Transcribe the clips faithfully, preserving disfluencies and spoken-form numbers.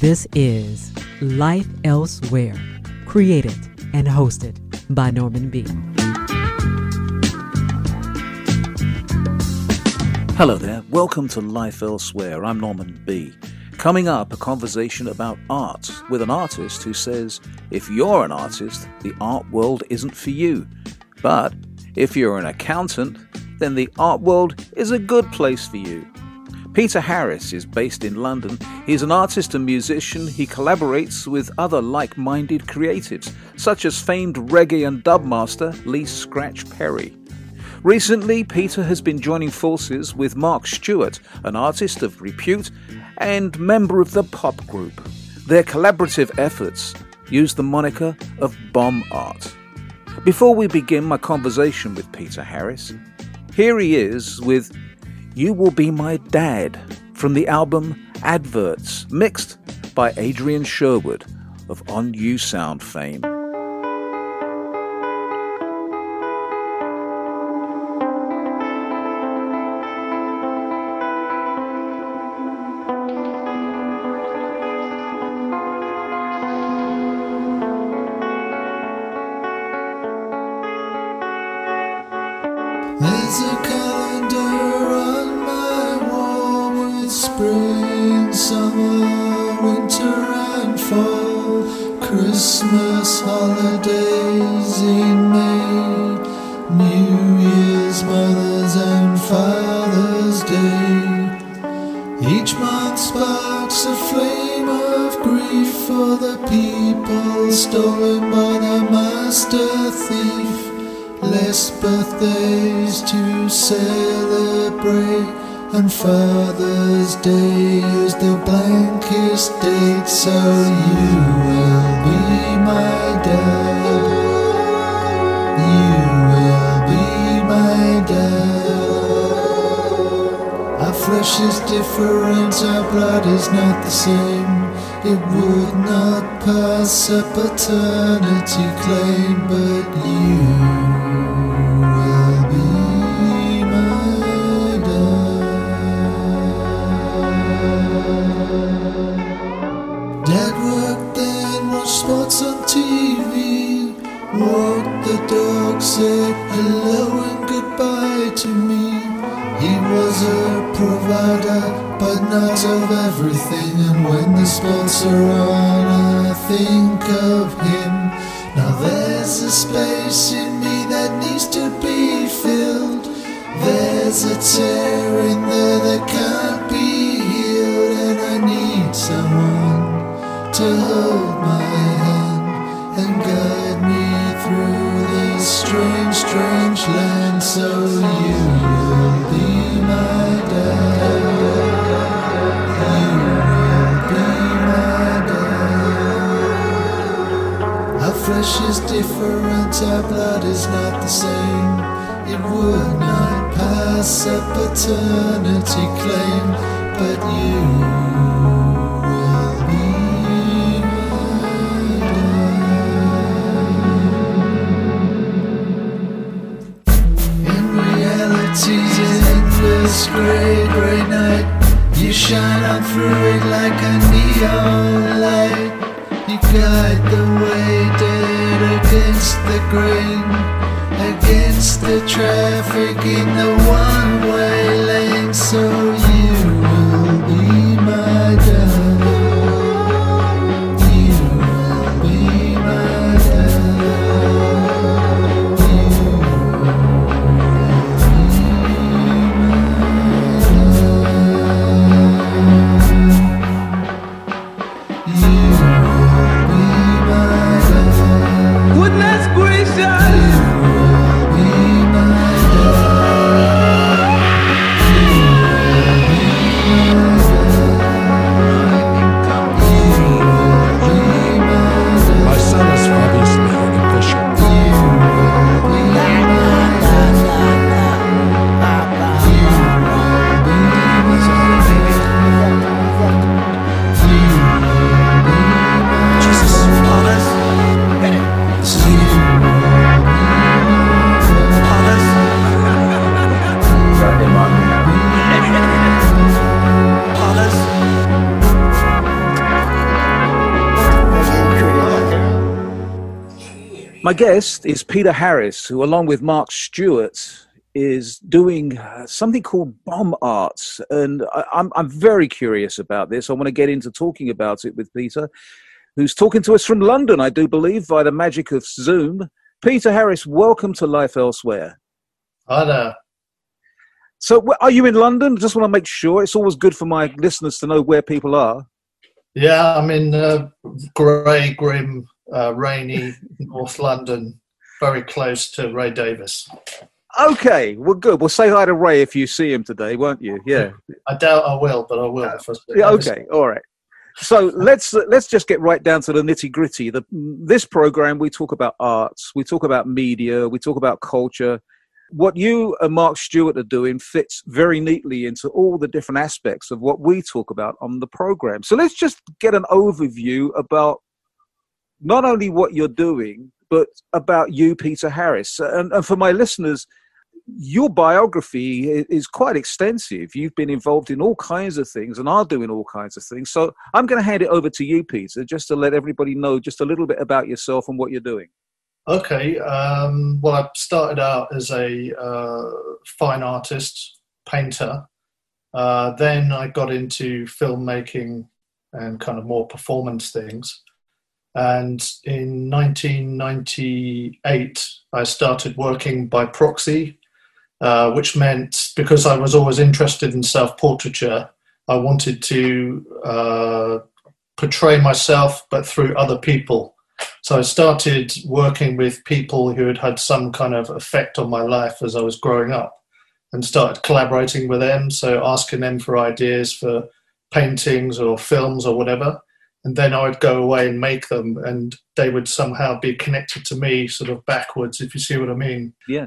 This is Life Elsewhere, created and hosted by Norman B. Hello there, welcome to Life Elsewhere. I'm Norman B. Coming up, a conversation about art with an artist who says, if you're an artist, the art world isn't for you. But if you're an accountant, then the art world is a good place for you. Peter Harris is based in London. He's an artist and musician. He collaborates with other like-minded creatives, such as famed reggae and dub master Lee Scratch Perry. Recently, Peter has been joining forces with Mark Stewart, an artist of repute and member of the pop group. Their collaborative efforts use the moniker of Bomb Art. Before we begin my conversation with Peter Harris, here he is with You Will Be My Dad from the album Adverts, mixed by Adrian Sherwood of On You Sound fame. There's a calendar on my wall with spring, summer, winter and fall, Christmas, holidays in May, New Year's, Mother's and Father's Day. Each month sparks a flame of grief for the people stolen by the master thief. Less birthdays to celebrate, and Father's Day is the blankest date. So you will be my dad. You will be my dad. Our flesh is different, our blood is not the same. It would not pass a paternity claim, but you on T V, walked the dog, said hello and goodbye to me. He was a provider, but not of everything. And when the sports are on, I think of him. Now there's a space in me that needs to be filled. There's a tear in there that can't be healed, and I need someone to hold my hand and guide me through this strange, strange land. So you will be my dad. You will be my dad. Our flesh is different, our blood is not the same. It would not pass a paternity claim, but you this grey, grey night, you shine on through it like a neon light. You guide the way, dead against the grain, against the traffic in the one-way lane. So you will be my dad. You will be my dad. You Goodness gracious! You will be my dad. My guest is Peter Harris, who, along with Mark Stewart, is doing uh, something called bomb arts. And I, I'm, I'm very curious about this. I want to get into talking about it with Peter, who's talking to us from London, I do believe, via the magic of Zoom. Peter Harris, welcome to Life Elsewhere. Hi there. So are you in London? Just want to make sure. It's always good for my listeners to know where people are. Yeah, I'm in uh, grey, grim, uh, rainy North London, very close to Ray Davies. Okay, well, good. Well, say hi to Ray if you see him today, won't you? Yeah. I doubt I will, but I will. Uh, yeah, okay, all right. So let's uh, let's just get right down to the nitty gritty. The this program, we talk about arts, we talk about media, we talk about culture. What you and Mark Stewart are doing fits very neatly into all the different aspects of what we talk about on the program. So let's just get an overview about not only what you're doing, but about you, Peter Harris. And, and for my listeners, your biography is quite extensive. You've been involved in all kinds of things and are doing all kinds of things. So I'm going to hand it over to you, Peter, just to let everybody know just a little bit about yourself and what you're doing. Okay. Um, well, I started out as a uh, fine artist, painter. Uh, then I got into filmmaking and kind of more performance things. And in nineteen ninety-eight, I started working by proxy, uh, which meant because I was always interested in self-portraiture, I wanted to uh, portray myself, but through other people. So I started working with people who had had some kind of effect on my life as I was growing up and started collaborating with them. So asking them for ideas for paintings or films or whatever. And then I would go away and make them, and they would somehow be connected to me sort of backwards, if you see what I mean. Yeah.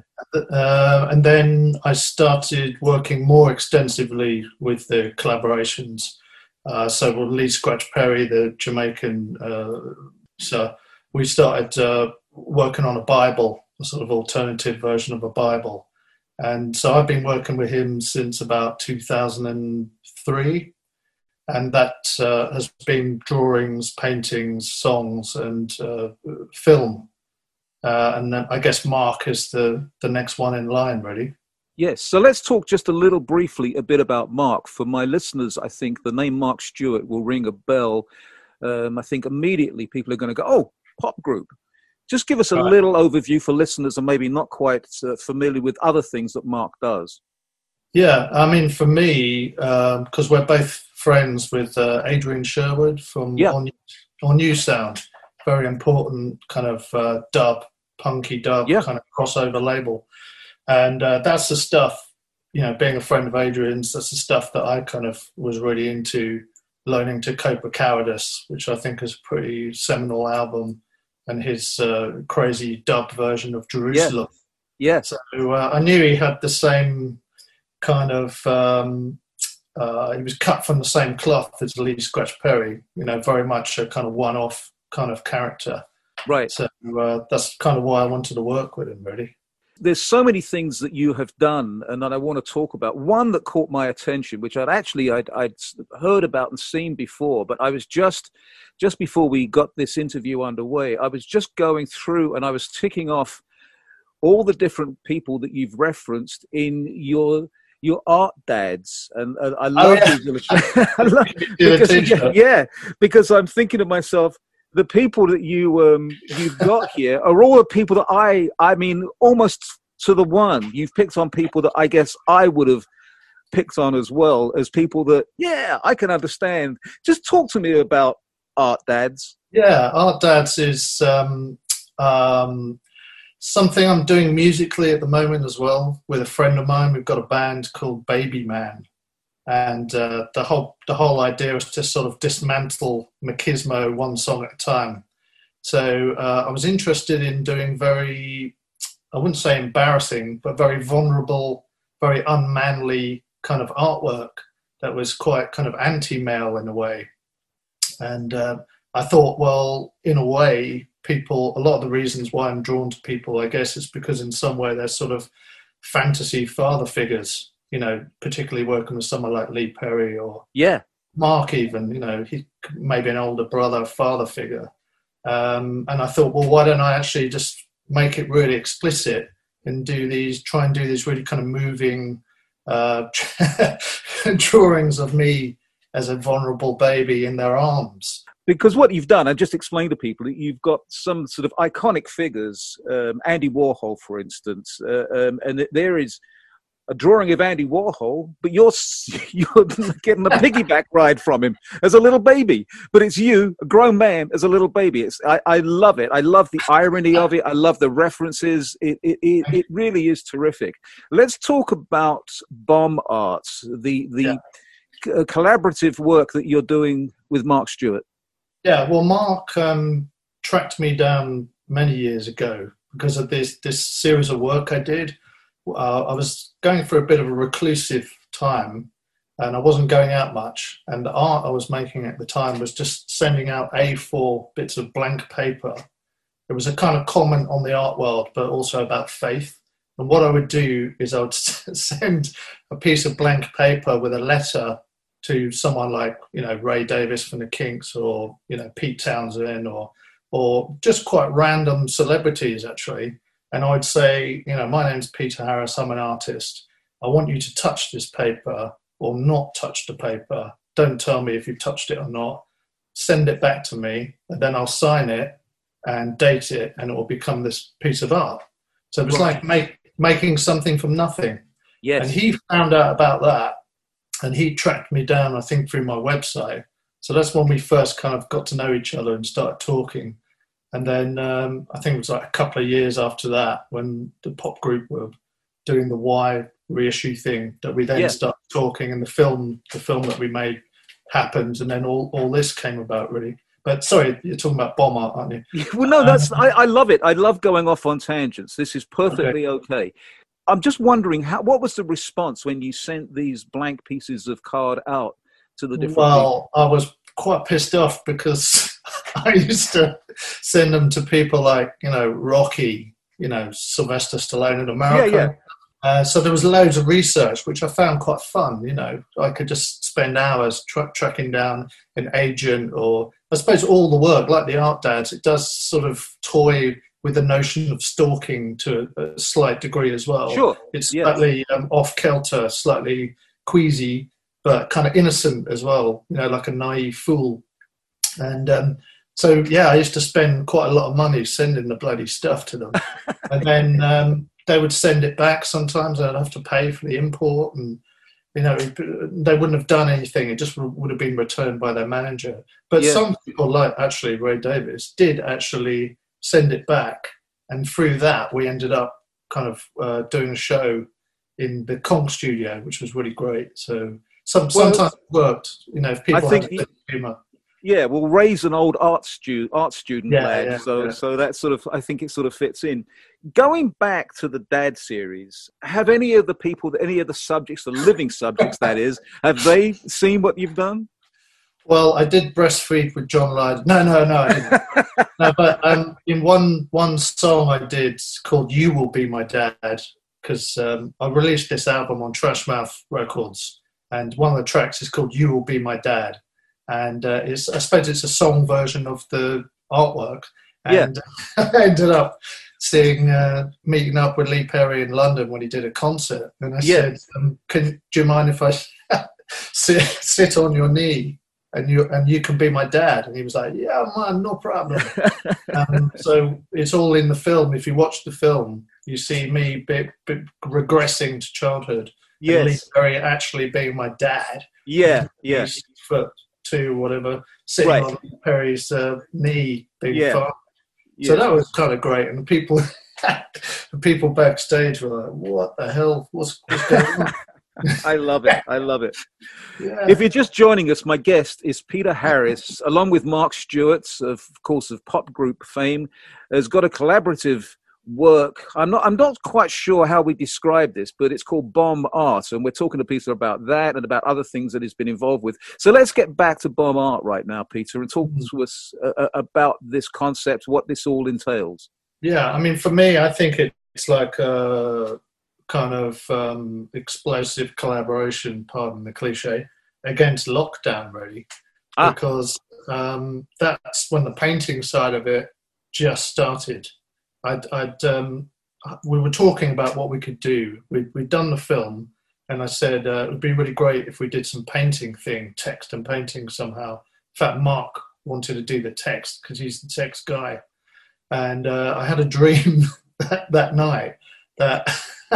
Uh, and then I started working more extensively with the collaborations. Uh, so with Lee Scratch Perry, the Jamaican, uh, so we started uh, working on a Bible, a sort of alternative version of a Bible. And so I've been working with him since about two thousand three. And that uh, has been drawings, paintings, songs, and uh, film. Uh, and then I guess Mark is the, the next one in line, really. Yes. So let's talk just a little briefly a bit about Mark. For my listeners, I think the name Mark Stewart will ring a bell. Um, I think immediately people are going to go, oh, pop group. Just give us a right. little overview for listeners and maybe not quite uh, familiar with other things that Mark does. Yeah, I mean, for me, because um, we're both friends with uh, Adrian Sherwood from yeah. on, on New Sound, very important kind of uh, dub, punky dub yeah. kind of crossover label. And uh, that's the stuff, you know, being a friend of Adrian's, that's the stuff that I kind of was really into, learning to cope with cowardice, which I think is a pretty seminal album, and his uh, crazy dub version of Jerusalem. Yeah. yeah. So uh, I knew he had the same kind of, um, uh, he was cut from the same cloth as Lee Scratch Perry, you know, very much a kind of one-off kind of character. Right. So uh, that's kind of why I wanted to work with him, really. There's so many things that you have done and that I want to talk about. One that caught my attention, which I'd actually I'd, I'd heard about and seen before, but I was just, just before we got this interview underway, I was just going through and I was ticking off all the different people that you've referenced in your your art dads, and uh, I love oh, yeah. these illustrations. I love, because, yeah, yeah, because I'm thinking to myself, the people that you um, you've got here are all the people that I, I mean, almost to the one. You've picked on people that I guess I would have picked on as well as people that, yeah, I can understand. Just talk to me about art dads. Yeah, art dads is um, um, something I'm doing musically at the moment as well with a friend of mine. We've got a band called Baby Man. And uh, the whole the whole idea is to sort of dismantle machismo one song at a time. So uh, I was interested in doing very, I wouldn't say embarrassing, but very vulnerable, very unmanly kind of artwork that was quite kind of anti-male in a way. And uh, I thought, well, in a way, people, a lot of the reasons why I'm drawn to people, I guess, is because in some way they're sort of fantasy father figures. You know, particularly working with someone like Lee Perry or yeah. Mark even, you know, he maybe an older brother, father figure. Um, and I thought, well, why don't I actually just make it really explicit and do these, try and do these really kind of moving uh, drawings of me as a vulnerable baby in their arms. Because what you've done, I just explained to people, that you've got some sort of iconic figures, um, Andy Warhol, for instance, uh, um, and there is a drawing of Andy Warhol, but you're you're getting a piggyback ride from him as a little baby. But it's you, a grown man, as a little baby. It's I, I love it. I love the irony of it. I love the references. It it, it, it really is terrific. Let's talk about Bomb Arts, the the yeah. c- collaborative work that you're doing with Mark Stewart. Yeah, well, Mark um, tracked me down many years ago because of this this series of work I did. Uh, I was going through a bit of a reclusive time and I wasn't going out much. And the art I was making at the time was just sending out A four bits of blank paper. It was a kind of comment on the art world, but also about faith. And what I would do is I would send a piece of blank paper with a letter to someone like, you know, Ray Davies from the Kinks, or, you know, Pete Townsend, or, or just quite random celebrities, actually. And I'd say, you know, my name's Peter Harris, I'm an artist. I want you to touch this paper or not touch the paper. Don't tell me if you've touched it or not. Send it back to me, and then I'll sign it and date it, and it will become this piece of art. So it was right. like make, making something from nothing. Yes. And he found out about that, and he tracked me down, I think, through my website. So that's when we first kind of got to know each other and started talking. And then um, I think it was like a couple of years after that, when the pop group were doing the Y reissue thing, that we then yeah. started talking, and the film, the film that we made happened, and then all, all this came about, really. But sorry, you're talking about Bomb Art, aren't you? Well, no, that's um, I, I love it. I love going off on tangents. This is perfectly okay. okay. I'm just wondering, how, what was the response when you sent these blank pieces of card out to the different well, people? I was quite pissed off because I used to send them to people like, you know, Rocky, you know, Sylvester Stallone in America. Yeah, yeah. Uh, so there was loads of research, which I found quite fun. You know, I could just spend hours tra- tracking down an agent, or I suppose all the work, like the Art Dads, it does sort of toy with the notion of stalking to a, a slight degree as well. Sure. It's yes. slightly um, off-kilter, slightly queasy, but kind of innocent as well, you know, like a naive fool. And um, so, yeah, I used to spend quite a lot of money sending the bloody stuff to them. And then um, they would send it back sometimes. I'd have to pay for the import, and, you know, they wouldn't have done anything. It just would have been returned by their manager. But yeah. some people, like actually Ray Davies, did actually send it back. And through that, we ended up kind of uh, doing a show in the Kong studio, which was really great. So some, well, sometimes it worked, you know, if people I think had a bit of humour. Yeah, well, Ray's an old art, stu- art student yeah, lad, yeah, so yeah. so that sort of, I think it sort of fits in. Going back to the Dad series, have any of the people, any of the subjects, the living subjects that is, have they seen what you've done? Well, I did breastfeed with John Lydon. No, no, no, I didn't. no, but um, in one one song I did called "You Will Be My Dad," because um, I released this album on Trashmouth Records, and one of the tracks is called "You Will Be My Dad." And uh, it's, I suppose it's a song version of the artwork. And yeah. I ended up seeing, uh, meeting up with Lee Perry in London when he did a concert. And I yeah. said, um, "Can do you mind if I sit, sit on your knee and you and you can be my dad?" And he was like, "Yeah, man, no problem." um, so it's all in the film. If you watch the film, you see me be, be regressing to childhood. Yes. And Lee Perry actually being my dad. Yeah, yeah. Foot to whatever, sitting right. on Perry's uh, knee being yeah. fun. Yeah. So that was kind of great. And the people, the people backstage were like, "What the hell? What's, what's going on?" I love it. I love it. Yeah. If you're just joining us, my guest is Peter Harris, along with Mark Stewart, of course, of pop group fame, has got a collaborative work. I'm not I'm not quite sure how we describe this, but it's called Bomb Art, and we're talking to Peter about that and about other things that he's been involved with. So let's get back to Bomb Art right now, Peter, and talk mm-hmm. to us uh, about this concept, what this all entails. Yeah, I mean, for me, I think it's like a kind of um, explosive collaboration, pardon the cliche, against lockdown, really, ah. because um, that's when the painting side of it just started. I'd, I'd um, we were talking about what we could do. We'd, we'd done the film, and I said uh, it would be really great if we did some painting thing, text and painting somehow. In fact, Mark wanted to do the text because he's the text guy. And uh, I had a dream that, that night that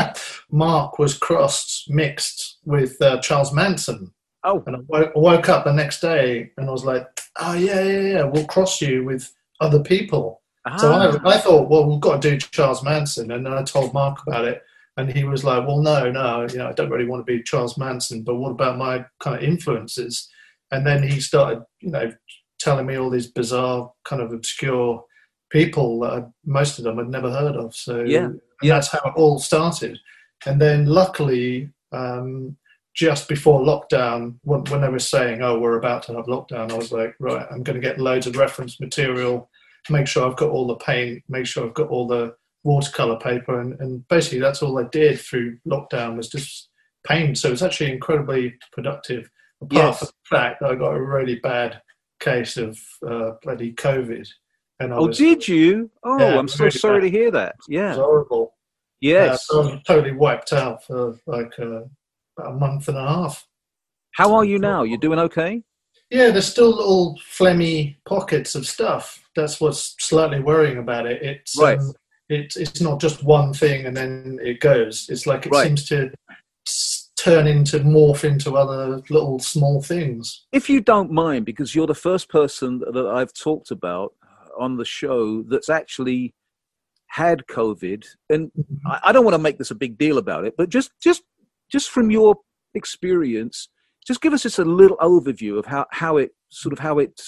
Mark was crossed, mixed with uh, Charles Manson. Oh. And I woke, I woke up the next day and I was like, oh, yeah, yeah, yeah, we'll cross you with other people. Ah. So I, I thought, well, we've got to do Charles Manson. And then I told Mark about it. And he was like, well, no, no, you know, I don't really want to be Charles Manson, but what about my kind of influences? And then he started, you know, telling me all these bizarre, kind of obscure people that I, most of them I'd never heard of. So yeah, yeah. That's how it all started. And then luckily, um, just before lockdown, when, when they were saying, oh, we're about to have lockdown, I was like, right, I'm going to get loads of reference material, make sure I've got all the paint, make sure I've got all the watercolor paper, and, and basically that's all I did through lockdown was just paint. So it's actually incredibly productive, apart yes. from the fact that I got a really bad case of uh, bloody COVID. And I oh, was, did you? Oh, yeah, I'm so really sorry bad. to hear that. Yeah. It was horrible. Yes. Uh, so I was totally wiped out for like uh, about a month and a half. How are you now? You're doing okay? Yeah, there's still little phlegmy pockets of stuff. That's what's slightly worrying about it. It's right. um, it's it's not just one thing and then it goes. It's like it right. seems to s- turn into morph into other little small things. If you don't mind, because you're the first person that I've talked about on the show that's actually had COVID, and Mm-hmm. I, I don't want to make this a big deal about it, but just just just from your experience, just give us just a little overview of how how it sort of how it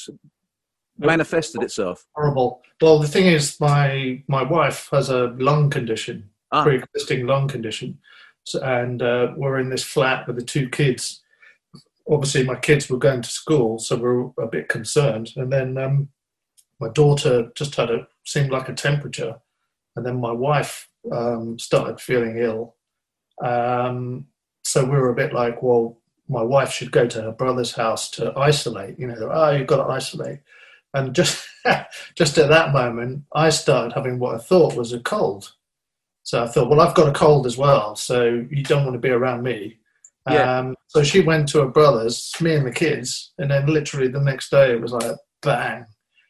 manifested itself. Horrible. Well, the thing is, my my wife has a lung condition, Ah. pre-existing lung condition, so, and uh, we're in this flat with the two kids. Obviously, my kids were going to school, so we're a bit concerned. And then um, my daughter just had a seemed like a temperature, and then my wife um, started feeling ill. Um, so we were a bit like, well, my wife should go to her brother's house to isolate. You know, oh, you've got to isolate. And just just at that moment, I started having what I thought was a cold. So I thought, well, I've got a cold as well, so you don't want to be around me. Yeah. Um, so she went to her brother's, me and the kids, and then literally the next day it was like, bang,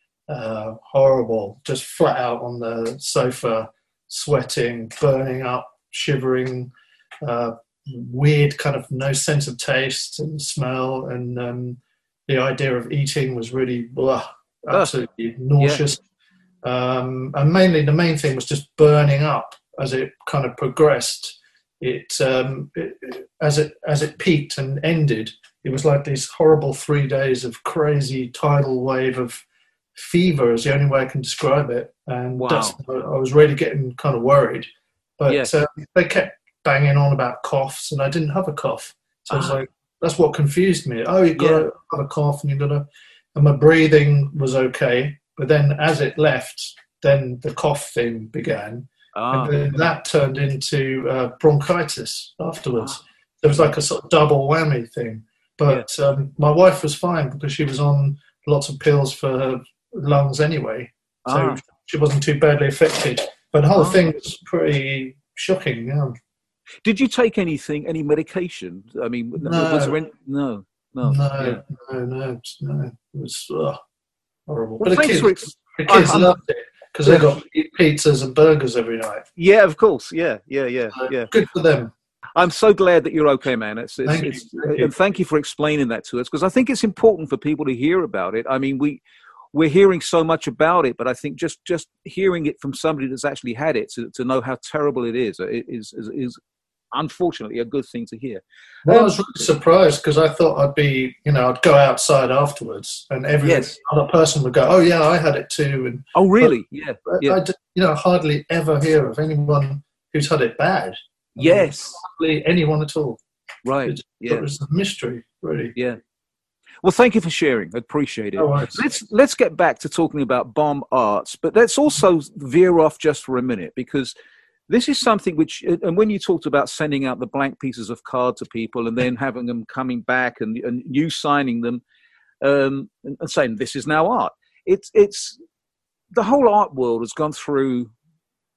uh, horrible, just flat out on the sofa, sweating, burning up, shivering, uh, weird kind of no sense of taste and smell, and um, the idea of eating was really blah, absolutely nauseous. Yeah. Um, and mainly the main thing was just burning up as it kind of progressed. It, um, it as it as it peaked and ended, it was like these horrible three days of crazy tidal wave of fever is the only way I can describe it. And wow. that's, I was really getting kind of worried. But yes. uh, they kept banging on about coughs, and I didn't have a cough. So ah. I was like, that's what confused me. Oh, you've got yeah. to have a cough, and you've got to... And my breathing was okay. But then as it left, then the cough thing began. Ah. And then that turned into uh, bronchitis afterwards. Ah. There was like a sort of double whammy thing. But yeah. um, my wife was fine because she was on lots of pills for her lungs anyway. So ah. she wasn't too badly affected. But the whole ah. thing was pretty shocking, yeah. Did you take anything, any medication? I mean, no. was there any? No, no. No, yeah. no, no, no. It was uh, horrible. Well, but the kids, ex- the kids I, loved it because they got pizzas and burgers every night. Yeah, of course. Yeah, yeah, yeah, so yeah. Good for them. I'm so glad that you're okay, man. It's, it's, thank it's, you. Thank and thank you for explaining that to us, because I think it's important for people to hear about it. I mean, we we're hearing so much about it, but I think just, just hearing it from somebody that's actually had it to, to know how terrible it is is is, is unfortunately a good thing to hear. Well, um, I was really surprised because I thought I'd be, you know, I'd go outside afterwards and every yes. other person would go, "Oh yeah, I had it too." And oh really? Yeah. yeah. I, I, you know, hardly ever hear of anyone who's had it bad. Yes. Hardly anyone at all. Right. It's, yeah. It was a mystery, really. Yeah. Well, thank you for sharing. I appreciate it. No worries. Let's let's get back to talking about bomb arts, but let's also veer off just for a minute, because this is something which, and when you talked about sending out the blank pieces of card to people and then having them coming back and, and you signing them um, and, and saying this is now art, it's it's the whole art world has gone through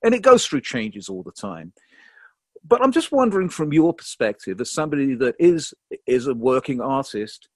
and it goes through changes all the time. But I'm just wondering, from your perspective, as somebody that is is a working artist,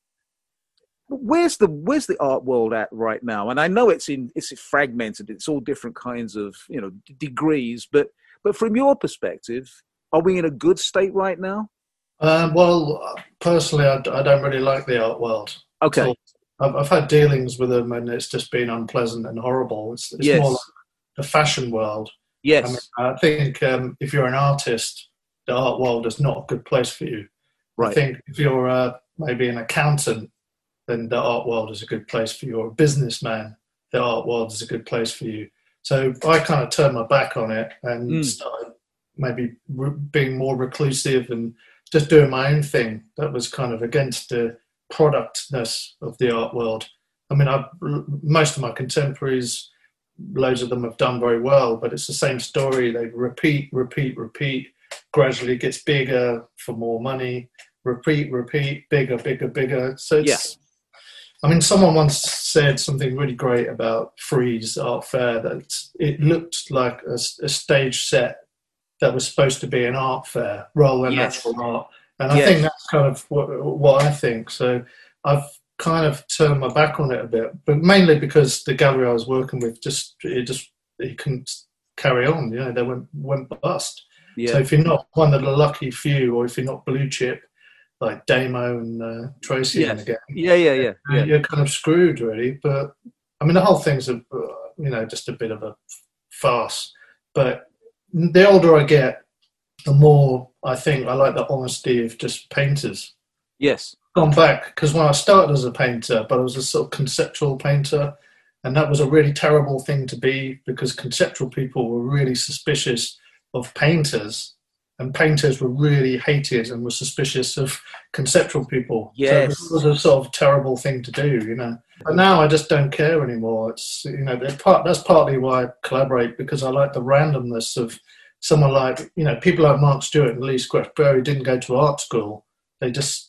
where's the where's the art world at right now? And I know it's in it's fragmented. It's all different kinds of, you know, d- degrees. But but from your perspective, are we in a good state right now? Um, well, personally, I, I don't really like the art world. Okay. So I've, I've had dealings with them, and it's just been unpleasant and horrible. It's, it's Yes. more like the fashion world. Yes. I mean, I think um, if you're an artist, the art world is not a good place for you. Right. I think if you're uh, maybe an accountant, then the art world is a good place for you. Or a businessman, the art world is a good place for you. So I kind of turned my back on it and Mm. started maybe re- being more reclusive and just doing my own thing. That was kind of against the productness of the art world. I mean, I, most of my contemporaries, loads of them have done very well, but it's the same story. They repeat, repeat, repeat, gradually gets bigger for more money, repeat, repeat, bigger, bigger, bigger. So it's, yeah. I mean, someone once said something really great about Frieze Art Fair, that it looked like a, a stage set that was supposed to be an art fair rather than Yes. natural art. And I Yes. think that's kind of what, what I think. So I've kind of turned my back on it a bit, but mainly because the gallery I was working with just it just it couldn't carry on. You know, they went went bust. Yeah. So if you're not one of the lucky few, or if you're not blue chip like Damo and uh, Tracy Yes. and again, Yeah, yeah, yeah, yeah. you're kind of screwed, really. But I mean, the whole thing's a uh, you know just a bit of a farce. But the older I get, the more I think I like the honesty of just painters. Yes. Gone back, because when I started as a painter, but I was a sort of conceptual painter, and that was a really terrible thing to be, because conceptual people were really suspicious of painters, and painters were really hated and were suspicious of conceptual people. Yes. So it was a sort of terrible thing to do, you know. But now I just don't care anymore. It's, you know, part, that's partly why I collaborate, because I like the randomness of someone like, you know, people like Mark Stewart and Lee Scratch-Berry didn't go to art school. They just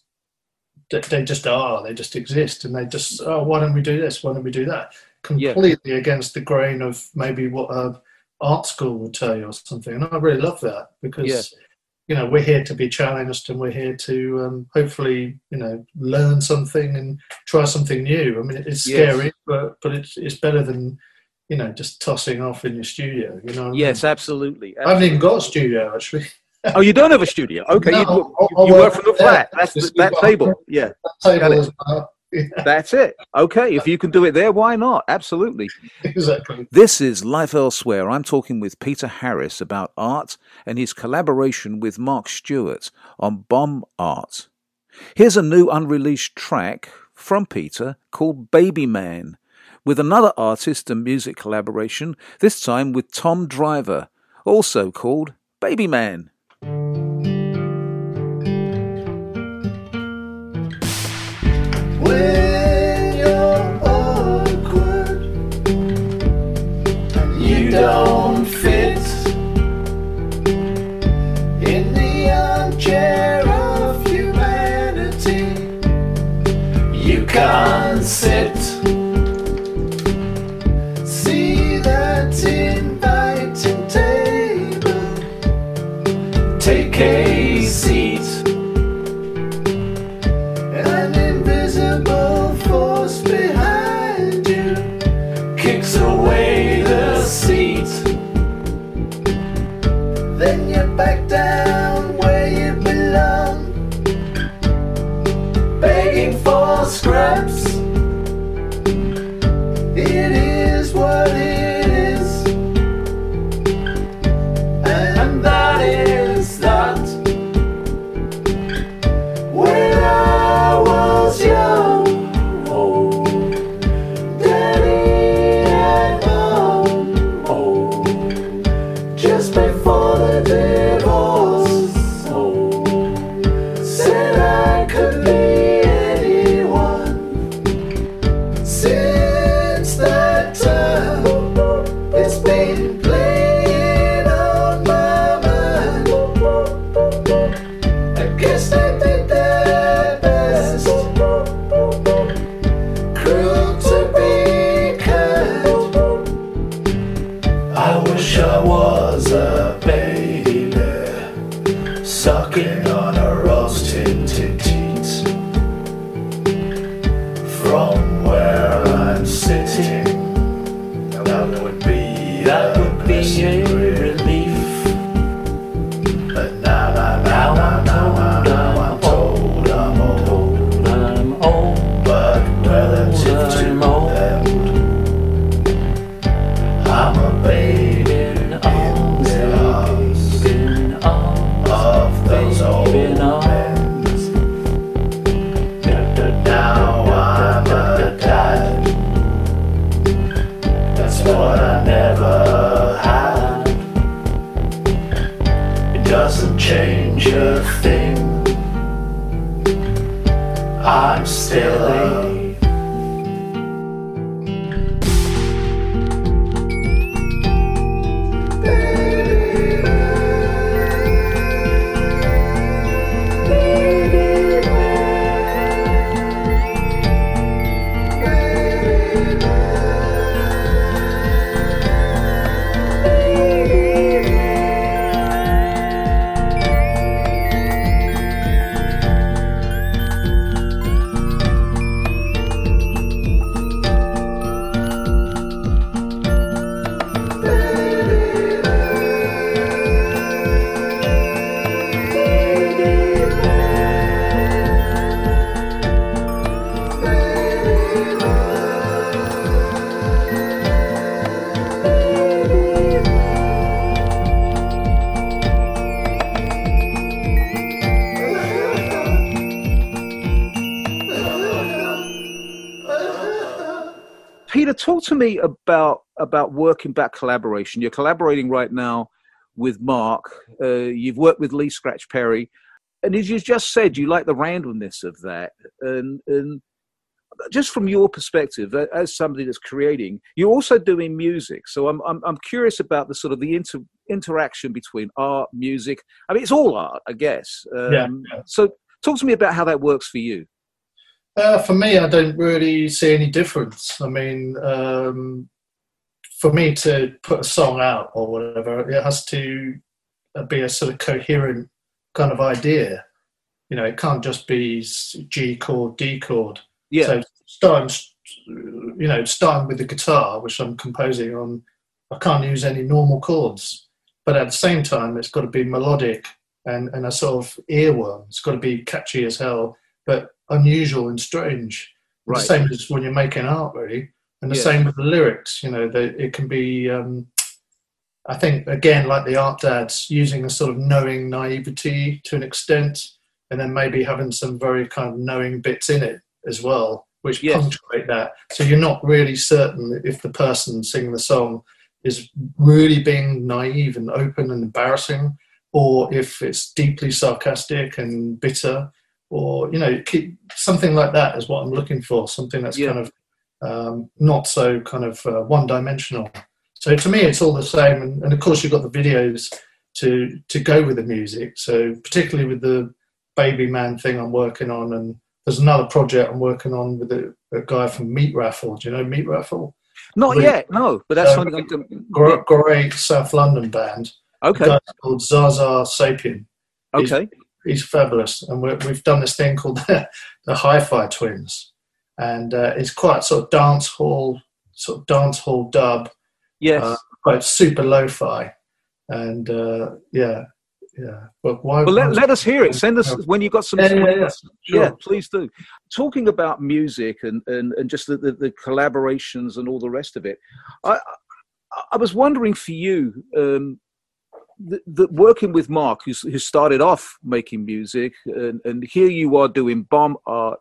they just are. They just exist, and they just, oh, why don't we do this? Why don't we do that? Completely yeah. against the grain of maybe what a art school would tell you or something. And I really love that, because yeah. you know, we're here to be challenged, and we're here to um, hopefully, you know, learn something and try something new. I mean, it's scary, yes. but but it's it's better than, you know, just tossing off in your studio. You know. Yes, I mean? absolutely. absolutely. I haven't even got a studio, actually. Oh, you don't have a studio? Okay, no, you, you, I'll, you I'll work from the flat. That's the, that table. Yeah, that table is well. Yeah. That's it. Okay, if you can do it there, why not? Absolutely. Exactly. This is Life Elsewhere. I'm talking with Peter Harris about art and his collaboration with Mark Stewart on Bomb Art. Here's a new unreleased track from Peter called Baby Man, with another artist and music collaboration, this time with Tom Driver, also called Baby Man. When you're awkward and you don't fit in the armchair of humanity, you can't sit. See that inviting table, take a seat. An invisible force behind you kicks away the seat. Then you're back down where you belong, begging for scraps. It is what it is, and that is that. When I was young, oh, Daddy and Mom, oh, just before the divorce, oh, said I could be anyone, a thing. I'm still a Peter, talk to me about about working back collaboration. You're collaborating right now with Mark. Uh, you've worked with Lee Scratch Perry, and as you just said, you like the randomness of that. And, and just from your perspective, as somebody that's creating, you're also doing music. So I'm I'm, I'm curious about the sort of the inter, interaction between art, music. I mean, it's all art, I guess. Um, yeah, yeah. So talk to me about how that works for you. Uh, for me, I don't really see any difference. I mean, um, for me to put a song out or whatever, it has to be a sort of coherent kind of idea. You know, it can't just be G chord, D chord. Yeah. So starting, you know, starting with the guitar, which I'm composing on, I can't use any normal chords. But at the same time, it's got to be melodic and, and a sort of earworm. It's got to be catchy as hell, but unusual and strange. Right. The same as when you're making art, really. And the yes. same with the lyrics. You know, they, it can be, um, I think, again, like the Art Dads, using a sort of knowing naivety to an extent, and then maybe having some very kind of knowing bits in it as well, which yes. punctuate that. So you're not really certain if the person singing the song is really being naive and open and embarrassing, or if it's deeply sarcastic and bitter, or, you know, keep, something like that is what I'm looking for, something that's yeah. kind of um, not so kind of uh, one-dimensional. So to me, it's all the same. And, and of course, you've got the videos to to go with the music. So particularly with the Baby Man thing I'm working on, and there's another project I'm working on with a, a guy from Meat Raffle. Do you know Meat Raffle? Not really, yet, no. But that's uh, something. I'm, great, yeah. great South London band. Okay. A guy called Zaza Sapien. Okay. He's, he's fabulous, and we're, we've done this thing called the, the Hi-Fi Twins, and uh, it's quite sort of dance hall, sort of dance hall dub. Yes. Uh, quite super lo-fi, and uh, yeah, yeah. But why? Well, let, let us hear it. Send us when you've got some. Yeah, yeah, yeah. Sure. Yeah, please do. Talking about music and, and, and just the, the, the collaborations and all the rest of it, I I was wondering for you, um, the, the working with Mark, who's, who started off making music, and, and here you are doing bomb art.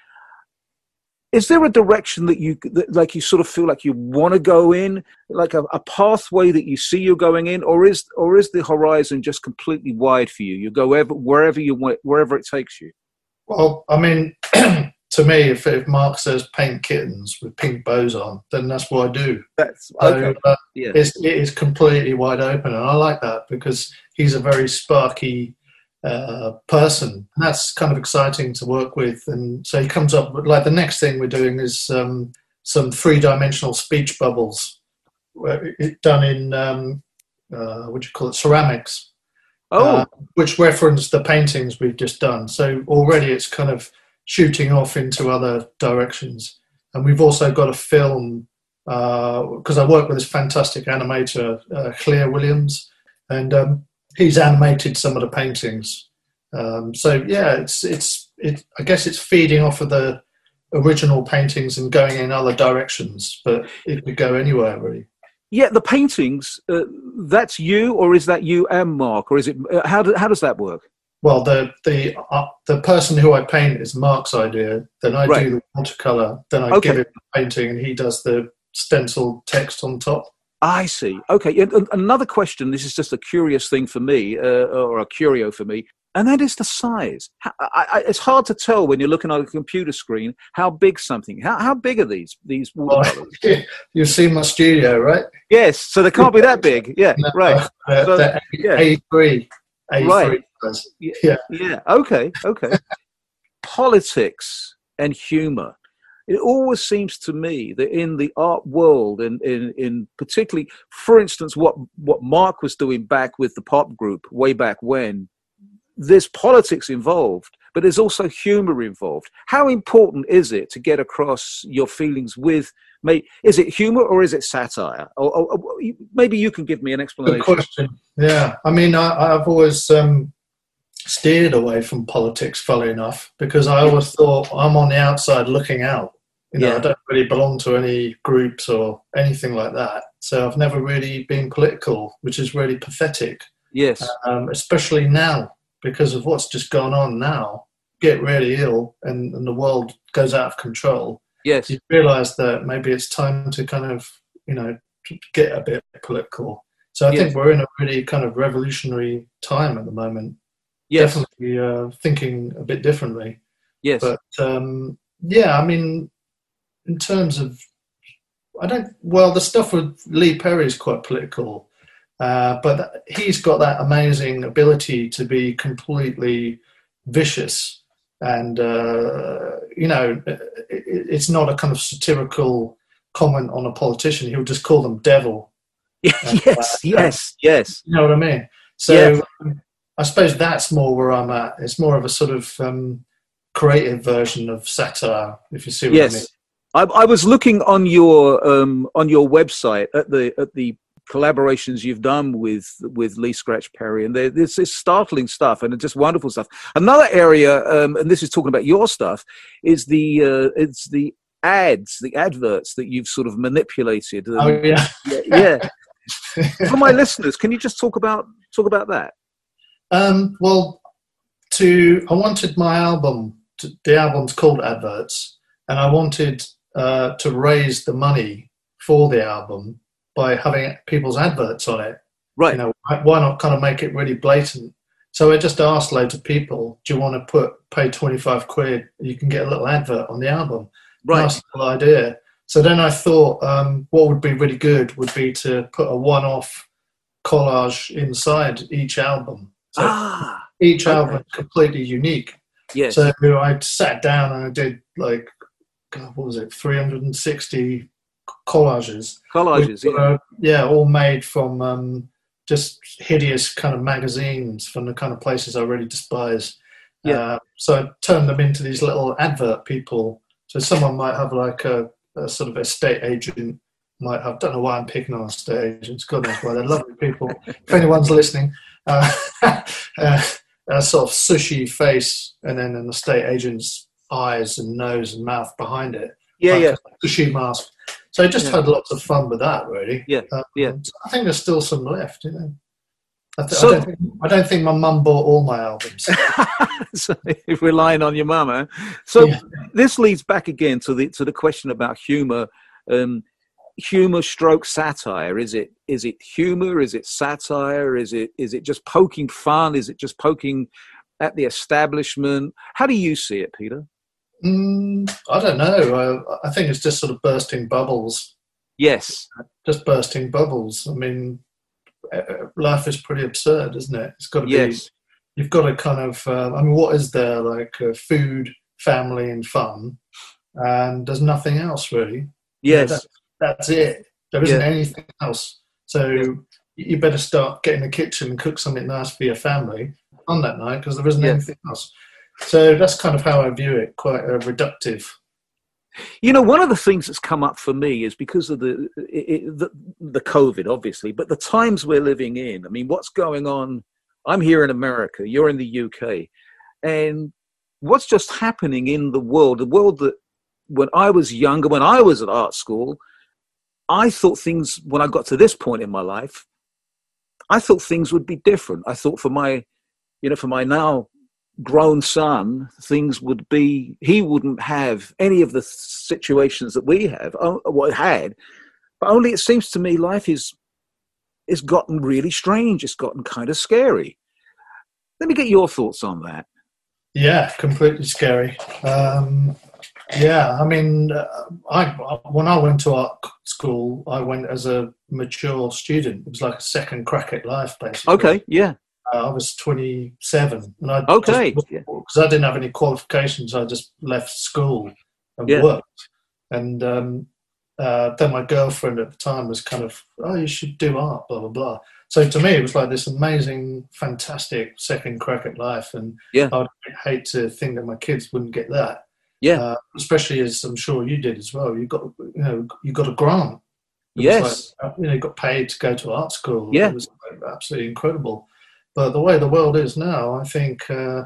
Is there a direction that you, that, like, you sort of feel like you want to go in, like a, a pathway that you see you're going in, or is, or is the horizon just completely wide for you? You go wherever, wherever you want, wherever it takes you. Well, I mean, to me, if, if Mark says paint kittens with pink bows on, then that's what I do. That's okay. So, uh, yeah. it's, it is completely wide open, and I like that because he's a very sparky Uh, person. And that's kind of exciting to work with. And so he comes up with, like, the next thing we're doing is um, some three-dimensional speech bubbles where it, done in um, uh, what do you call it, ceramics. Oh, uh, which reference the paintings we've just done. So already it's kind of shooting off into other directions. And we've also got a film because uh, I work with this fantastic animator, uh, Claire Williams, and um, he's animated some of the paintings. Um, so yeah, it's it's it. I guess it's feeding off of the original paintings and going in other directions, but it could go anywhere really. Yeah, the paintings. Uh, that's you, or is that you and Mark, or is it? Uh, how do, how does that work? Well, the the uh, the person who I paint is Mark's idea. Then I right. do the watercolor. Then I okay. give him the painting, and he does the stencil text on top. I see. Okay. And another question. This is just a curious thing for me, uh, or a curio for me. And that is the size. I, I, it's hard to tell when you're looking at a computer screen how big something. How how big are these these watercolors? Oh, you've seen my studio, right? Yes, so they can't be that big. Yeah, No, right. Uh, So, the yeah. A three, A three. Right. size. Yeah. Yeah. Yeah. Okay. Okay. Politics and humor. It always seems to me that in the art world, and in, in particularly, for instance, what what Mark was doing back with the pop group way back when, there's politics involved, but there's also humor involved. How important is it to get across your feelings with? May, is it humor or is it satire? Or, or, or maybe you can give me an Good explanation. question. Yeah, I mean, I, I've always um, steered away from politics, funnily enough, because I always thought I'm on the outside looking out. You know, Yeah. I don't really belong to any groups or anything like that. So I've never really been political, which is really pathetic, Yes. um, especially now because of what's just gone on now. Get really ill and, and the world goes out of control. Yes. You realise that maybe it's time to kind of, you know, get a bit political. So I Yes. think we're in a really kind of revolutionary time at the moment. Yes. Definitely uh, thinking a bit differently. Yes. But um, yeah, I mean, in terms of, I don't, well, the stuff with Lee Perry is quite political, uh, but he's got that amazing ability to be completely vicious. And, uh, you know, it, it's not a kind of satirical comment on a politician. He'll just call them devil. yes. uh, Yes. Yes. You know what I mean? So Yes. um, I suppose that's more where I'm at. It's more of a sort of um, creative version of satire, if you see what I mean. Yes. I, I was looking on your um, on your website at the at the collaborations you've done with with Lee Scratch Perry, and there, there's this startling stuff and just wonderful stuff. Another area, um, and this is talking about your stuff, is the uh, it's the ads, the adverts that you've sort of manipulated. Um, Oh, yeah. yeah. yeah. For my listeners, can you just talk about talk about that? Um, well, to I wanted my album. To, the album's called Adverts, and I wanted uh, to raise the money for the album by having people's adverts on it. Right. You know, why not kind of make it really blatant? So I just asked loads of people, "Do you want to put pay twenty-five quid? You can get a little advert on the album." Right. Nice little idea. So then I thought, um, what would be really good would be to put a one-off collage inside each album. So Ah. each okay. album is completely unique. Yes. So I sat down and I did like, God, what was it, three hundred sixty collages. Collages. Which Yeah. were, yeah, all made from um, just hideous kind of magazines from the kind of places I really despise. Yeah. Uh, so I turned them into these little advert people. So someone might have like a, a sort of estate agent, might have, don't know why I'm picking on estate agents, God knows why, they're lovely people. If anyone's listening, uh, uh, a sort of sushi face and then an estate agent's eyes and nose and mouth behind it. Yeah. Like Yeah. a sushi mask. So I just Yeah. had lots of fun with that, really. Yeah, Um, yeah. I think there's still some left, you know. I, th- So- I, don't think, I don't think my mum bought all my albums. So, relying on your mama. So Yeah. this leads back again to the to the question about humor. Um, humor stroke satire. Is it is it humor? Is it satire? Is it is it just poking fun? Is it just poking at the establishment? How do you see it, Peter? Mm, I don't know. I, I think it's just sort of bursting bubbles. Yes. Just bursting bubbles. I mean, uh, life is pretty absurd, isn't it? It's got to be. Yes. You've got to kind of. Uh, I mean, what is there like? Uh, food, family, and fun, and there's nothing else really. Yes. That, that's it. There isn't Yeah. anything else. So Yeah. you better start getting in the kitchen and cook something nice for your family on that night because there isn't Yeah. anything else. So that's kind of how I view it. Quite uh, reductive. You know, one of the things that's come up for me is because of the, it, it, the the COVID, obviously, but the times we're living in. I mean, what's going on? I'm here in America. You're in the U K, and what's just happening in the world? The world that when I was younger, when I was at art school, I thought things. When I got to this point in my life, I thought things would be different. I thought for my, you know, for my now grown son, things would be, he wouldn't have any of the situations that we have, what had, but only it seems to me life is, is gotten really strange. It's gotten kind of scary. Let me get your thoughts on that. Yeah, completely scary. Um, yeah, I mean, uh, I when I went to art school, I went as a mature student. It was like a second crack at life, basically. Okay, yeah. Uh, I was twenty-seven, and I Okay, because yeah. I didn't have any qualifications, I just left school and Yeah. worked. And um, uh, then my girlfriend at the time was kind of, oh, you should do art, blah blah blah. So to me, it was like this amazing, fantastic second crack at life, and Yeah. I'd hate to think that my kids wouldn't get that. Yeah. Uh, especially as I'm sure you did as well. You got, you know, you got a grant. It Yes. was like, you know, you got paid to go to art school. Yeah. It was absolutely incredible. But the way the world is now, I think, uh,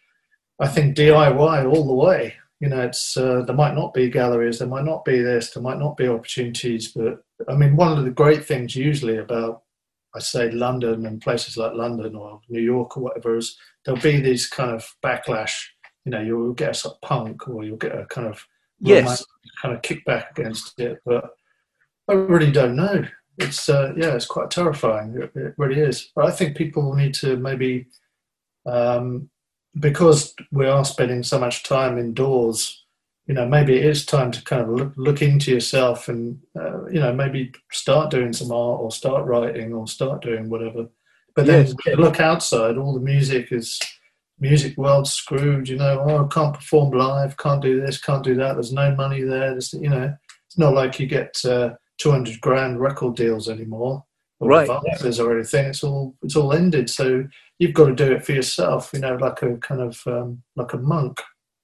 I think D I Y all the way. You know, it's uh, there might not be galleries, there might not be this, there might not be opportunities. But I mean, one of the great things usually about, I say, London and places like London or New York or whatever is there'll be these kind of backlash. You know, you'll get a sort of punk, or you'll get a kind of Yes. kind of kickback against it. But I really don't know. It's uh, yeah, it's quite terrifying. It, it really is. But I think people need to maybe, um, because we are spending so much time indoors, you know, maybe it is time to kind of look, look into yourself and, uh, you know, maybe start doing some art or start writing or start doing whatever. But then Yes. when you look outside, all the music is, music world screwed, you know, oh, I can't perform live, can't do this, can't do that, there's no money there. There's, you know, it's not like you get uh, two hundred grand record deals anymore, or Right. advances or anything. It's all, it's all ended. So you've got to do it for yourself, you know, like a kind of, um, like a monk.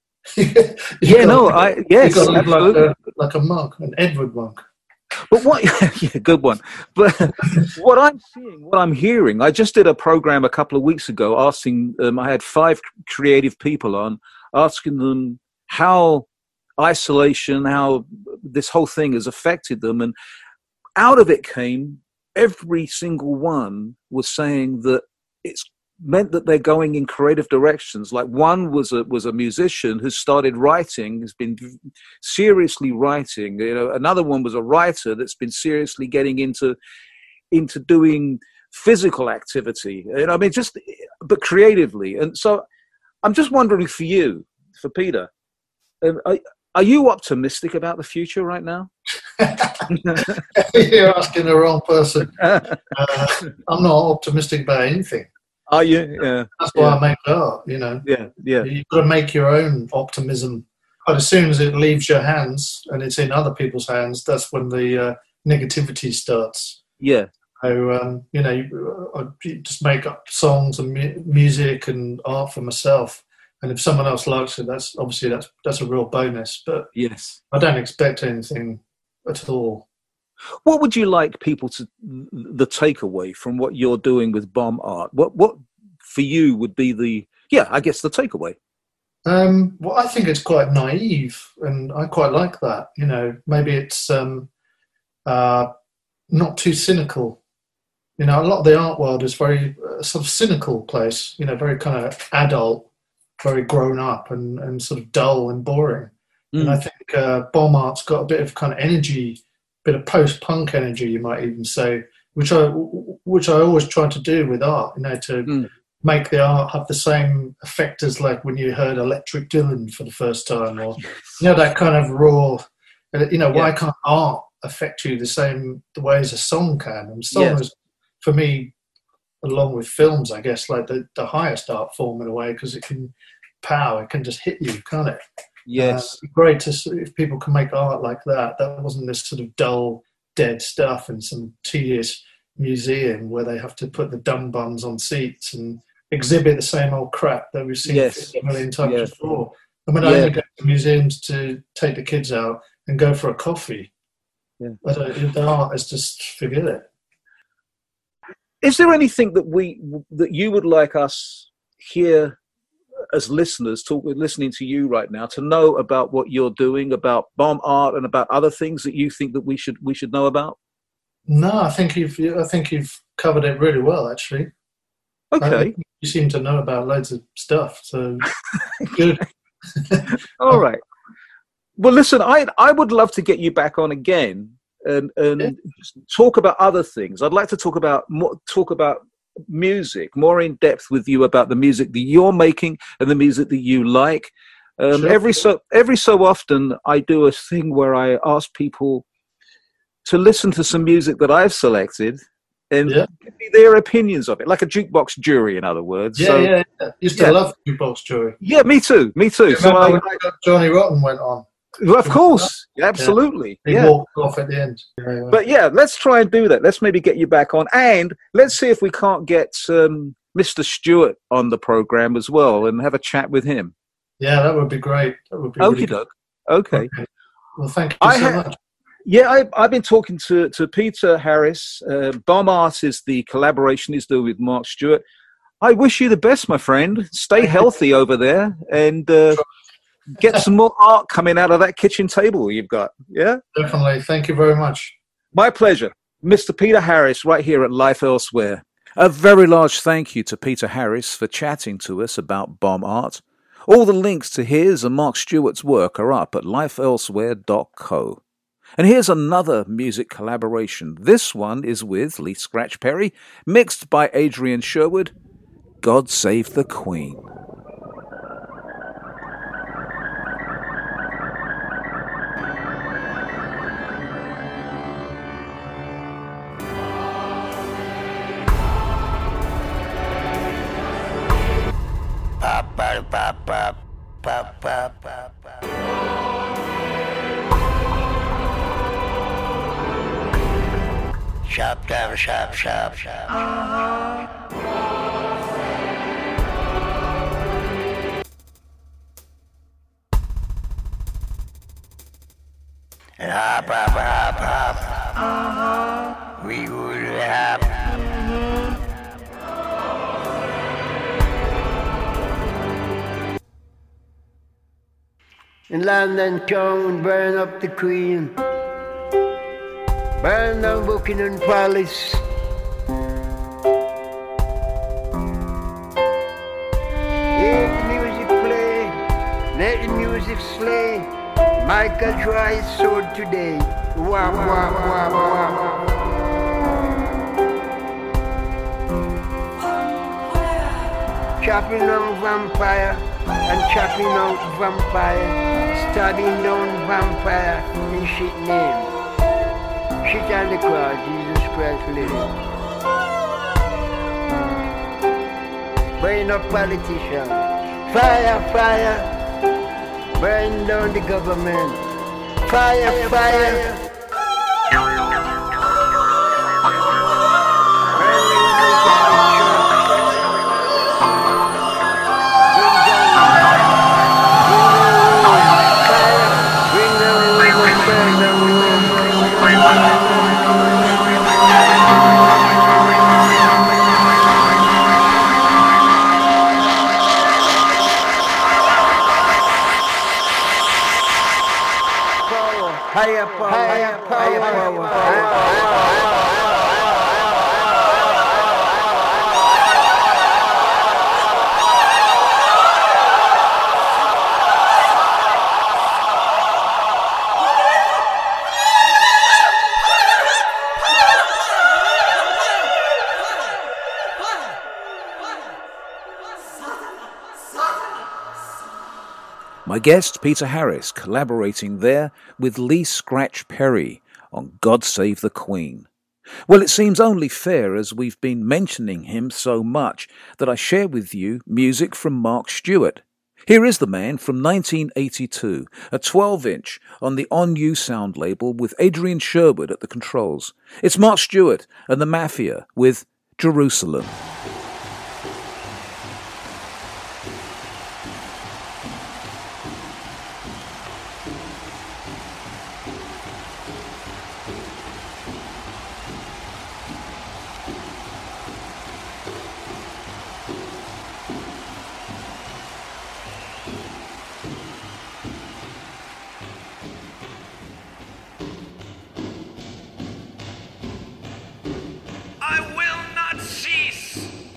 Yeah, no, I, yes, You've got to live like absolutely. a, like a monk, an Edward monk. But what, yeah, good one. But what I'm seeing, what I'm hearing, I just did a program a couple of weeks ago asking, um, I had five creative people on, asking them how isolation, how this whole thing has affected them. And out of it came, every single one was saying that it's meant that they're going in creative directions. Like one was a was a musician who started writing, has been seriously writing. You know, another one was a writer that's been seriously getting into into doing physical activity. And I mean, just but creatively. And so, I'm just wondering for you, for Peter, um, are, are you optimistic about the future right now? You're asking the wrong person. Uh, I'm not optimistic about anything. Are you? Yeah. That's why yeah. I make art, you know. Yeah, yeah. You've got to make your own optimism. But as soon as it leaves your hands and it's in other people's hands, that's when the uh, negativity starts. Yeah. So, um, you know, you, I just make up songs and mu- music and art for myself. And if someone else likes it, that's obviously that's that's a real bonus. But Yes. I don't expect anything at all. What would you like people to, the takeaway from what you're doing with Bomb Art? What, what for you would be the, yeah, I guess the takeaway? Um, well, I think it's quite naive, and I quite like that. You know, maybe it's um, uh, not too cynical. You know, a lot of the art world is very uh, sort of cynical place. You know, very kind of adult, very grown up, and, and sort of dull and boring. Mm. And I think uh, Bomb Art's got a bit of kind of energy, bit of post-punk energy, you might even say, which I which I always try to do with art. You know, to mm. make the art have the same effect as like when you heard Electric Dylan for the first time, or you know, that kind of raw. You know, why yeah. can't art affect you the same the way as a song can? And song yes. is, for me, along with films, I guess, like the, the highest art form in a way, because it can power, it can just hit you, can't it? Yes. Uh, great to see if people can make art like that. That wasn't this sort of dull, dead stuff in some tedious museum where they have to put the dumb bums on seats and exhibit the same old crap that we've seen yes. a million times yes. before. I mean, I yeah. only go to museums to take the kids out and go for a coffee. Yeah. I don't, the art is just, forget it. Is there anything that we that you would like us here as listeners, talk, listening to you right now, to know about what you're doing, about Bomb Art, and about other things that you think that we should we should know about? No, I think you've I think you've covered it really well, actually. Okay, you seem to know about loads of stuff, so good. All right. Well, listen, I I would love to get you back on again and and yeah. talk about other things. I'd like to talk about more, talk about music, more in depth with you about the music that you're making and the music that you like. Um, Sure. Every so every so often, I do a thing where I ask people to listen to some music that I've selected and Yeah. give me their opinions of it, like a jukebox jury, in other words. Yeah, so, yeah, yeah. Used to yeah. love Jukebox Jury. Yeah, me too, me too. You So remember I, when Johnny Rotten went on? Well, of course, absolutely. He Yeah. walked off at the end. Yeah, yeah. But yeah, let's try and do that. Let's maybe get you back on, and let's see if we can't get um, Mister Stewart on the program as well and have a chat with him. Yeah, that would be great. That would be Okie really doke. Okay. Okay. Well, thank you I so ha- much. Yeah, I, I've been talking to, to Peter Harris. Uh, Bomb Art is the collaboration he's doing with Mark Stewart. I wish you the best, my friend. Stay healthy over there and uh, get some more art coming out of that kitchen table you've got. Yeah? Definitely. Thank you very much. My pleasure. Mister Peter Harris right here at Life Elsewhere. A very large thank you to Peter Harris for chatting to us about Bomb Art. All the links to his and Mark Stewart's work are up at life elsewhere dot co. And here's another music collaboration. This one is with Lee Scratch Perry, mixed by Adrian Sherwood. God Save the Queen. Pop, pop, pop, pop, pop, pop, pop, pop. Shop, shop, shop, shop, shop. And hop, hop, hop, hop. We will hop. In London town, burn up the Queen. Burn down Buckingham Palace. Hear the music play, let the music slay. Michael try his sword today. Wah, wah, wah, wah. Chopping down vampire and chopping out vampire, stabbing down vampire in shit name. Shit on the cross, Jesus Christ living. Burn up politicians, fire, fire, burn down the government, fire, fire. Higher power, higher power, higher power, higher power. My guest, Peter Harris, collaborating there with Lee Scratch Perry on God Save the Queen. Well, it seems only fair, as we've been mentioning him so much, that I share with you music from Mark Stewart. Here is the man from nineteen eighty-two, a twelve-inch on the On You sound label with Adrian Sherwood at the controls. It's Mark Stewart and the Mafia with Jerusalem. I will not cease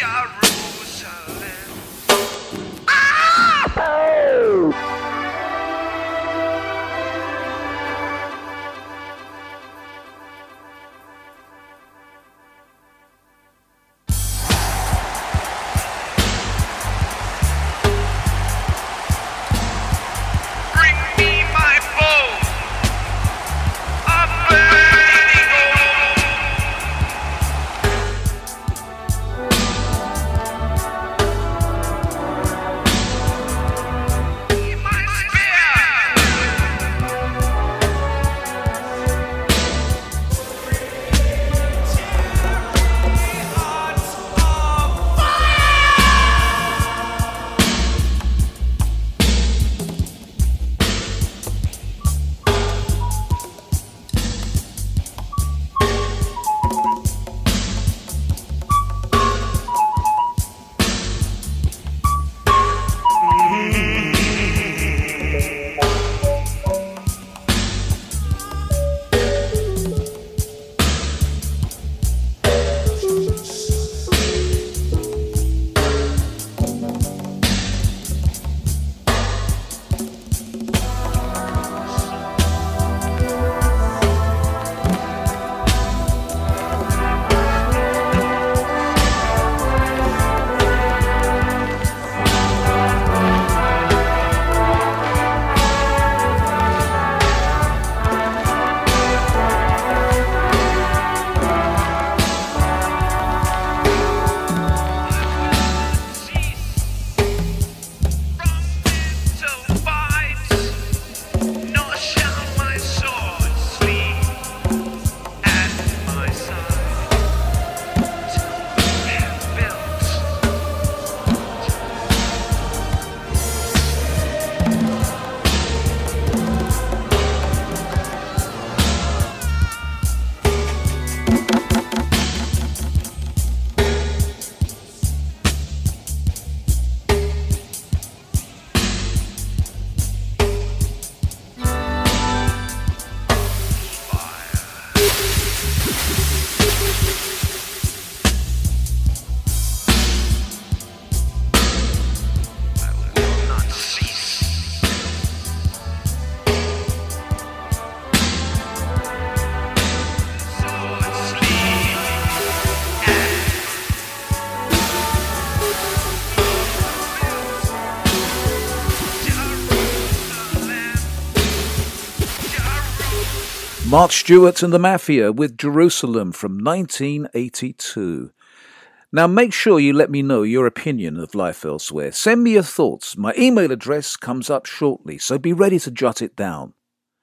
Mark Stewart and the Mafia with Jerusalem from nineteen eighty-two. Now make sure you let me know your opinion of Life Elsewhere. Send me your thoughts. My email address comes up shortly, so be ready to jot it down.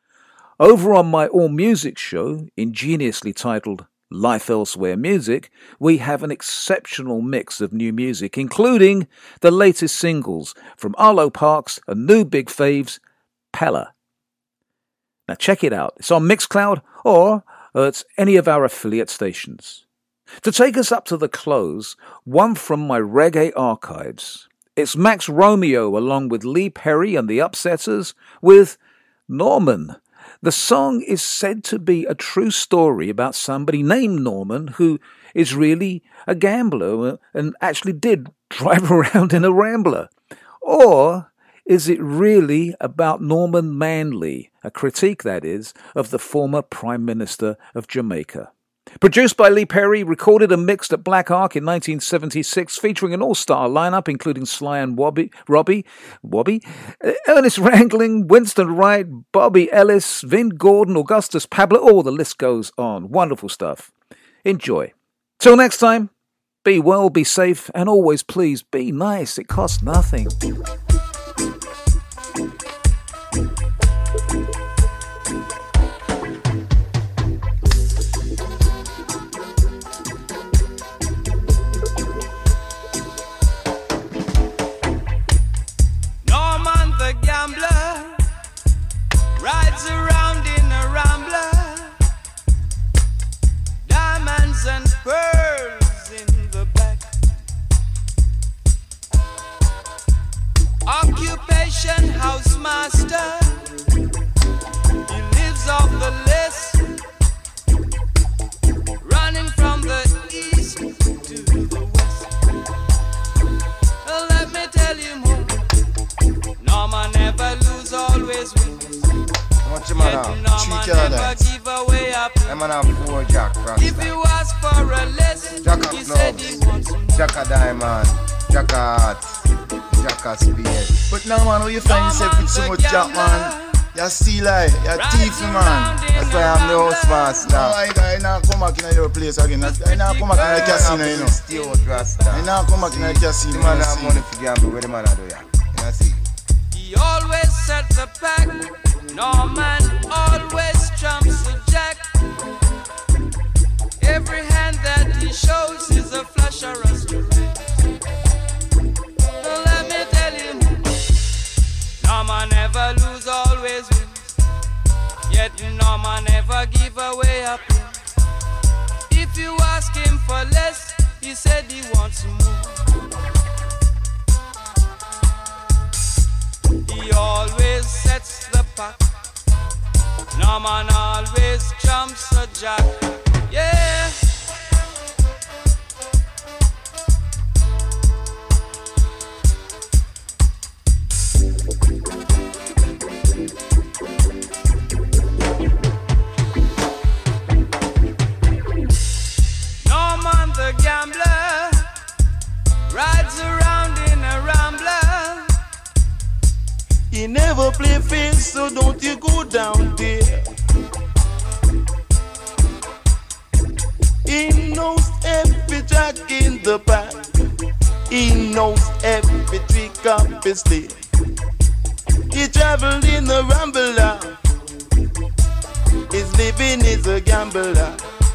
Over on my All Music show, ingeniously titled Life Elsewhere Music, we have an exceptional mix of new music, including the latest singles from Arlo Parks and new big faves, Pella. Now check it out. It's on Mixcloud or at any of our affiliate stations. To take us up to the close, one from my reggae archives. It's Max Romeo along with Lee Perry and the Upsetters with Norman. The song is said to be a true story about somebody named Norman who is really a gambler and actually did drive around in a Rambler. Or is it really about Norman Manley, a critique, that is, of the former Prime Minister of Jamaica? Produced by Lee Perry, recorded and mixed at Black Ark in nineteen seventy-six, featuring an all-star lineup including Sly and Wobby, Robbie, Wobby, Ernest Wrangling, Winston Wright, Bobby Ellis, Vin Gordon, Augustus Pablo, oh, the list goes on. Wonderful stuff. Enjoy. Till next time, be well, be safe, and always please be nice. It costs nothing. Rides around in a Rambler, diamonds and pearls in the back. Occupation housemaster, he lives off the list, running from the east to the west. always wins. What's your man Yet have? no Three man killer never dance. give away a play. I'm gonna have four Jack Rasta. If you ask for a lesson, Jacka he said he wants clubs, more. Jacka diamond, Jacka heart, Jacka speed. But now, man, how you find yourself with so much jack, man? You're still like, you're thief, man. That's why I'm the house master. No, I, I not come back in your place again. I not come back in the casino, you know. Stay out, Rasta. I not come back in the casino. The man have money for gamble. Where the man a do ya? You know see? He always sets the pack. No man always trumps the jack. Every hand that he shows is a flash or a straight. So let me tell you, no man never lose, always wins. Yet no man never give away a play. If you ask him for less, he said he wants more. He always sets the pack. No man always trumps a jack. Yeah. No man the gambler rides around in a rambler. He never play fair, so don't you go down there. He knows every jack in the back. He knows every trick up his sleeve. He traveled in a rambler. His living is a gambler.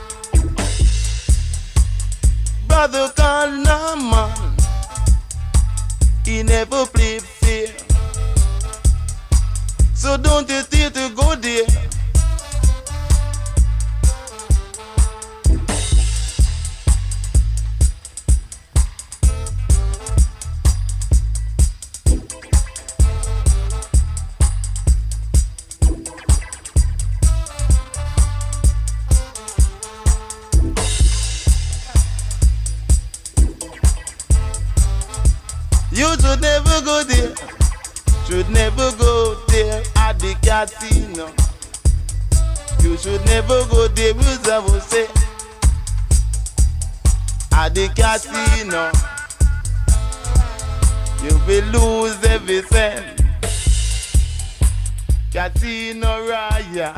Brother call no man. He never play fair. So don't you dare to go there. You should never go there. Should never go there at the casino. You should never go there, as I would say. At the casino, you will lose every cent. Casino Royale.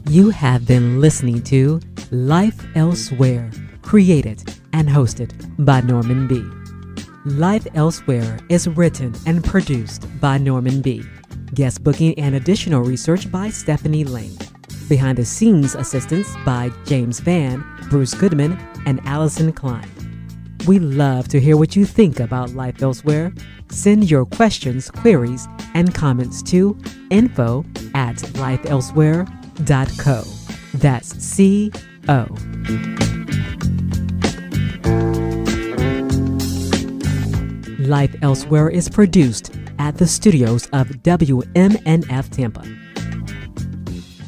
You have been listening to Life Elsewhere, created and hosted by Norman B. Life Elsewhere is written and produced by Norman B. Guest booking and additional research by Stephanie Lane. Behind the scenes assistance by James Van, Bruce Goodman, and Allison Klein. We love to hear what you think about Life Elsewhere. Send your questions, queries, and comments to info at lifeelsewhere dot co. That's C O. Life Elsewhere is produced at the studios of W M N F Tampa.